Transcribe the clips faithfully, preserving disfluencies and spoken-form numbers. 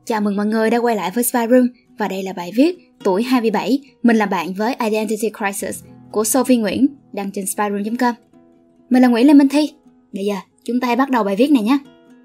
Chào mừng mọi người đã quay lại với Spy Room và đây là bài viết Tuổi hai mươi bảy, mình là bạn với Identity Crisis của Sophie Nguyễn đăng trên spy room chấm com. Mình là Nguyễn Lê Minh Thi. Bây giờ chúng ta hãy bắt đầu bài viết này nhé.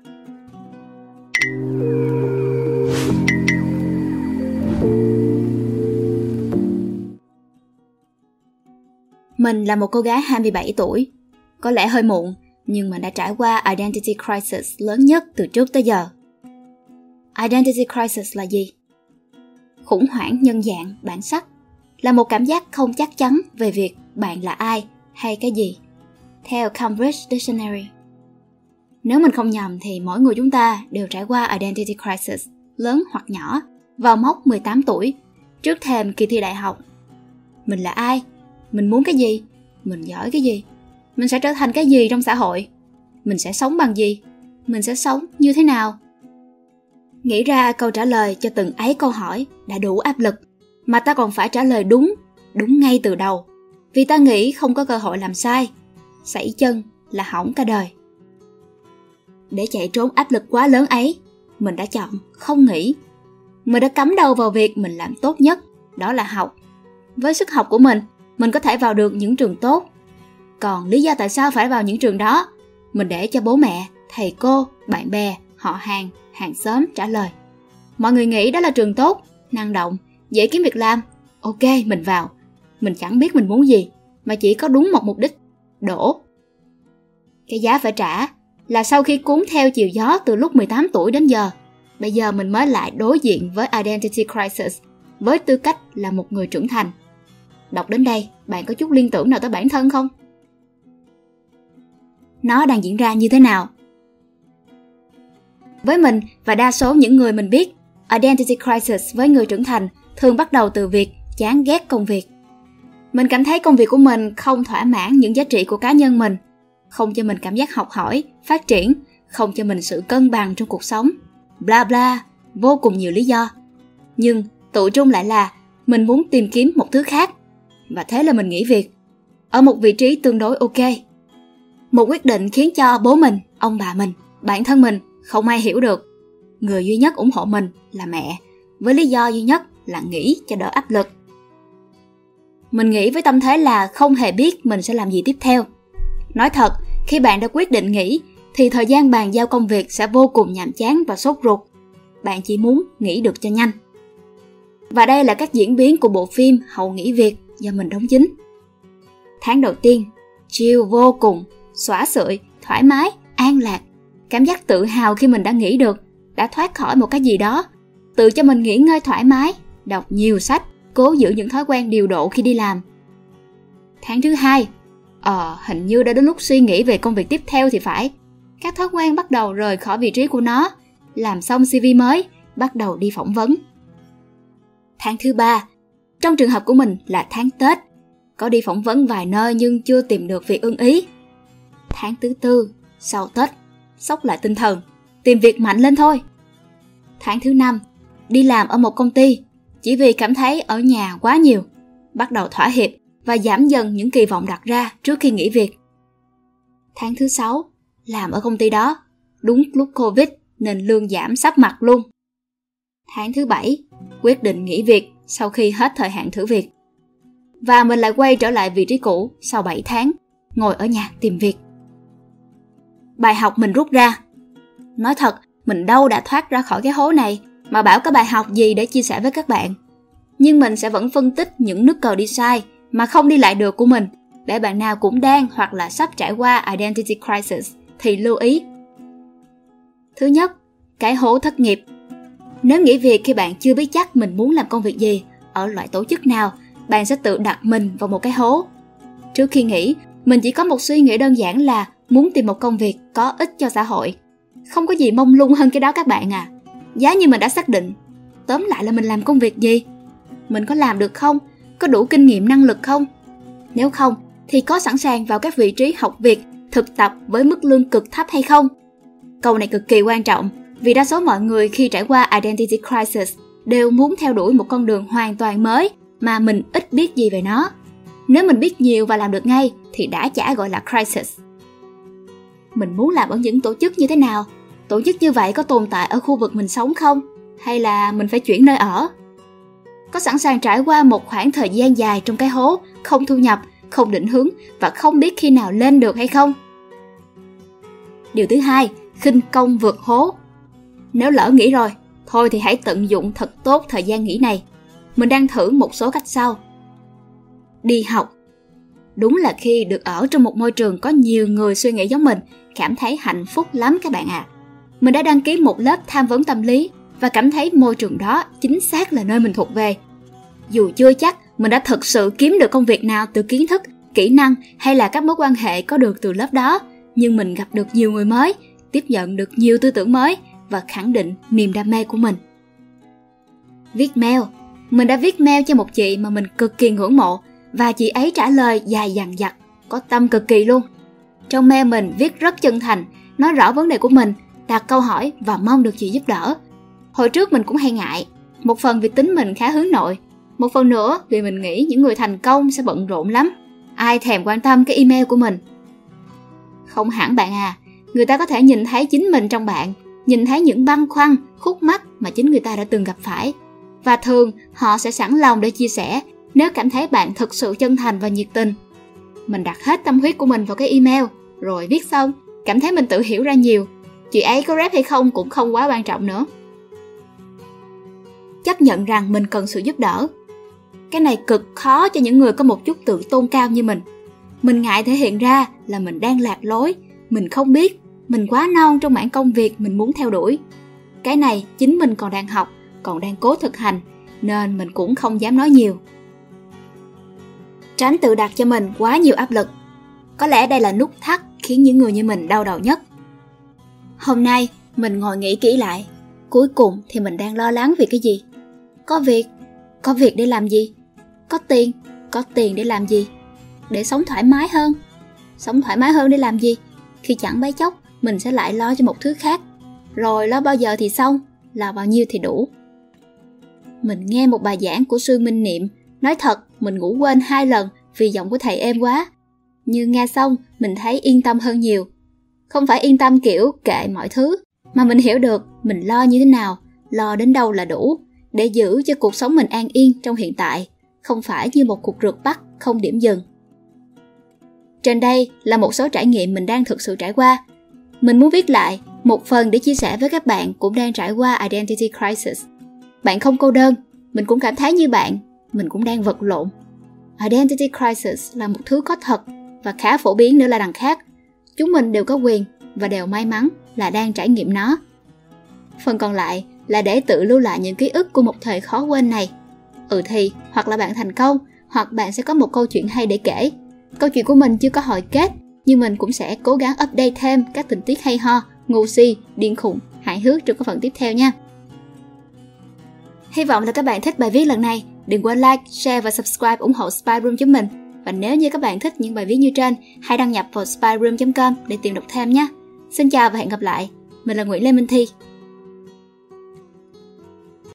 Mình là một cô gái hai mươi bảy tuổi, có lẽ hơi muộn nhưng mình đã trải qua Identity Crisis lớn nhất từ trước tới giờ. Identity Crisis là gì? Khủng hoảng nhân dạng, bản sắc là một cảm giác không chắc chắn về việc bạn là ai hay cái gì, theo Cambridge Dictionary. Nếu mình không nhầm thì mỗi người chúng ta đều trải qua Identity Crisis, lớn hoặc nhỏ, vào mốc mười tám tuổi, trước thềm kỳ thi đại học. Mình là ai? Mình muốn cái gì? Mình giỏi cái gì? Mình sẽ trở thành cái gì trong xã hội? Mình sẽ sống bằng gì? Mình sẽ sống như thế nào? Nghĩ ra câu trả lời cho từng ấy câu hỏi đã đủ áp lực, mà ta còn phải trả lời đúng, đúng ngay từ đầu. Vì ta nghĩ không có cơ hội làm sai, sẩy chân là hỏng cả đời. Để chạy trốn áp lực quá lớn ấy, mình đã chọn không nghĩ. Mình đã cắm đầu vào việc mình làm tốt nhất, đó là học. Với sức học của mình, mình có thể vào được những trường tốt. Còn lý do tại sao phải vào những trường đó, mình để cho bố mẹ, thầy cô, bạn bè, họ hàng, hàng xóm trả lời. Mọi người nghĩ đó là trường tốt, năng động, dễ kiếm việc làm. Ok, mình vào. Mình chẳng biết mình muốn gì, mà chỉ có đúng một mục đích, đỗ. Cái giá phải trả là sau khi cuốn theo chiều gió từ lúc mười tám tuổi đến giờ, bây giờ mình mới lại đối diện với Identity Crisis với tư cách là một người trưởng thành. Đọc đến đây, bạn có chút liên tưởng nào tới bản thân không? Nó đang diễn ra như thế nào? Với mình và đa số những người mình biết, Identity Crisis với người trưởng thành thường bắt đầu từ việc chán ghét công việc. Mình cảm thấy công việc của mình không thỏa mãn những giá trị của cá nhân mình, không cho mình cảm giác học hỏi, phát triển, không cho mình sự cân bằng trong cuộc sống. Bla bla, vô cùng nhiều lý do. Nhưng tụ trung lại là mình muốn tìm kiếm một thứ khác. Và thế là mình nghỉ việc, ở một vị trí tương đối ok. Một quyết định khiến cho bố mình, ông bà mình, bản thân mình không ai hiểu được. Người duy nhất ủng hộ mình là mẹ, với lý do duy nhất là nghỉ cho đỡ áp lực. Mình nghĩ với tâm thế là không hề biết mình sẽ làm gì tiếp theo. Nói thật, khi bạn đã quyết định nghỉ, thì thời gian bàn giao công việc sẽ vô cùng nhàm chán và sốt ruột. Bạn chỉ muốn nghỉ được cho nhanh. Và đây là các diễn biến của bộ phim Hậu nghỉ việc do mình đóng chính. Tháng đầu tiên, chill vô cùng, xóa xượi, thoải mái, an lạc. Cảm giác tự hào khi mình đã nghỉ được, đã thoát khỏi một cái gì đó, tự cho mình nghỉ ngơi thoải mái, đọc nhiều sách, cố giữ những thói quen điều độ khi đi làm. Tháng thứ hai, ờ, hình như đã đến lúc suy nghĩ về công việc tiếp theo thì phải. Các thói quen bắt đầu rời khỏi vị trí của nó, làm xong xê vê mới, bắt đầu đi phỏng vấn. Tháng thứ ba, trong trường hợp của mình là tháng Tết, có đi phỏng vấn vài nơi nhưng chưa tìm được việc ưng ý. Tháng thứ tư, sau Tết, xốc lại tinh thần, tìm việc mạnh lên thôi. Tháng thứ năm, đi làm ở một công ty, chỉ vì cảm thấy ở nhà quá nhiều, bắt đầu thỏa hiệp và giảm dần những kỳ vọng đặt ra trước khi nghỉ việc. Tháng thứ sáu, làm ở công ty đó, đúng lúc Covid nên lương giảm sắp mặt luôn. Tháng thứ bảy, quyết định nghỉ việc sau khi hết thời hạn thử việc. Và mình lại quay trở lại vị trí cũ sau bảy tháng, ngồi ở nhà tìm việc. Bài học mình rút ra. Nói thật, mình đâu đã thoát ra khỏi cái hố này mà bảo có bài học gì để chia sẻ với các bạn. Nhưng mình sẽ vẫn phân tích những nút cờ đi sai mà không đi lại được của mình, để bạn nào cũng đang hoặc là sắp trải qua Identity Crisis thì lưu ý. Thứ nhất, cái hố thất nghiệp. Nếu nghỉ việc khi bạn chưa biết chắc mình muốn làm công việc gì, ở loại tổ chức nào, bạn sẽ tự đặt mình vào một cái hố. Trước khi nghỉ, mình chỉ có một suy nghĩ đơn giản là muốn tìm một công việc có ích cho xã hội. Không có gì mông lung hơn cái đó các bạn à. Giá như mình đã xác định, tóm lại là mình làm công việc gì? Mình có làm được không? Có đủ kinh nghiệm năng lực không? Nếu không, thì có sẵn sàng vào các vị trí học việc, thực tập với mức lương cực thấp hay không? Câu này cực kỳ quan trọng, vì đa số mọi người khi trải qua Identity Crisis đều muốn theo đuổi một con đường hoàn toàn mới mà mình ít biết gì về nó. Nếu mình biết nhiều và làm được ngay thì đã chả gọi là crisis. Mình muốn làm ở những tổ chức như thế nào? Tổ chức như vậy có tồn tại ở khu vực mình sống không? Hay là mình phải chuyển nơi ở? Có sẵn sàng trải qua một khoảng thời gian dài trong cái hố, không thu nhập, không định hướng và không biết khi nào lên được hay không? Điều thứ hai, khinh công vượt hố. Nếu lỡ nghỉ rồi, thôi thì hãy tận dụng thật tốt thời gian nghỉ này. Mình đang thử một số cách sau. Đi học. Đúng là khi được ở trong một môi trường có nhiều người suy nghĩ giống mình, cảm thấy hạnh phúc lắm các bạn ạ. À. Mình đã đăng ký một lớp tham vấn tâm lý và cảm thấy môi trường đó chính xác là nơi mình thuộc về. Dù chưa chắc mình đã thực sự kiếm được công việc nào từ kiến thức, kỹ năng hay là các mối quan hệ có được từ lớp đó, nhưng mình gặp được nhiều người mới, tiếp nhận được nhiều tư tưởng mới và khẳng định niềm đam mê của mình. Viết mail. Mình đã viết mail cho một chị mà mình cực kỳ ngưỡng mộ và chị ấy trả lời dài dằng dặc, có tâm cực kỳ luôn. Trong mail mình viết rất chân thành, nói rõ vấn đề của mình, đặt câu hỏi và mong được chị giúp đỡ. Hồi trước mình cũng hay ngại, một phần vì tính mình khá hướng nội, một phần nữa vì mình nghĩ những người thành công sẽ bận rộn lắm, ai thèm quan tâm cái email của mình. Không hẳn bạn à, người ta có thể nhìn thấy chính mình trong bạn, nhìn thấy những băn khoăn, khúc mắc mà chính người ta đã từng gặp phải. Và thường họ sẽ sẵn lòng để chia sẻ nếu cảm thấy bạn thực sự chân thành và nhiệt tình. Mình đặt hết tâm huyết của mình vào cái email, rồi viết xong, cảm thấy mình tự hiểu ra nhiều. Chị ấy có rep hay không cũng không quá quan trọng nữa. Chấp nhận rằng mình cần sự giúp đỡ. Cái này cực khó cho những người có một chút tự tôn cao như mình. Mình ngại thể hiện ra là mình đang lạc lối, mình không biết, mình quá non trong mảng công việc mình muốn theo đuổi. Cái này chính mình còn đang học, còn đang cố thực hành, nên mình cũng không dám nói nhiều. Tránh tự đặt cho mình quá nhiều áp lực. Có lẽ đây là nút thắt khiến những người như mình đau đầu nhất. Hôm nay mình ngồi nghĩ kỹ lại, cuối cùng thì mình đang lo lắng vì cái gì? Có việc, có việc để làm gì? Có tiền, có tiền để làm gì? Để sống thoải mái hơn. Sống thoải mái hơn để làm gì? Khi chẳng mấy chốc mình sẽ lại lo cho một thứ khác. Rồi lo bao giờ thì xong, lo bao nhiêu thì đủ. Mình nghe một bài giảng của sư Minh Niệm, nói thật mình ngủ quên hai lần vì giọng của thầy êm quá. Nhưng nghe xong mình thấy yên tâm hơn nhiều. Không phải yên tâm kiểu kệ mọi thứ, mà mình hiểu được mình lo như thế nào, lo đến đâu là đủ, để giữ cho cuộc sống mình an yên trong hiện tại, không phải như một cuộc rượt bắt không điểm dừng. Trên đây là một số trải nghiệm mình đang thực sự trải qua. Mình muốn viết lại một phần để chia sẻ với các bạn cũng đang trải qua identity crisis. Bạn không cô đơn, mình cũng cảm thấy như bạn, mình cũng đang vật lộn. Identity crisis là một thứ có thật và khá phổ biến nữa là đằng khác. Chúng mình đều có quyền và đều may mắn là đang trải nghiệm nó. Phần còn lại là để tự lưu lại những ký ức của một thời khó quên này. Ừ thì, hoặc là bạn thành công, hoặc bạn sẽ có một câu chuyện hay để kể. Câu chuyện của mình chưa có hồi kết, nhưng mình cũng sẽ cố gắng update thêm các tình tiết hay ho, ngu si, điên khùng, hài hước trong các phần tiếp theo nha. Hy vọng là các bạn thích bài viết lần này. Đừng quên like, share và subscribe ủng hộ Spyroom chúng mình. Và nếu như các bạn thích những bài viết như trên, hãy đăng nhập vào spyroom chấm com để tìm đọc thêm nhé. Xin chào và hẹn gặp lại. Mình là Nguyễn Lê Minh Thi.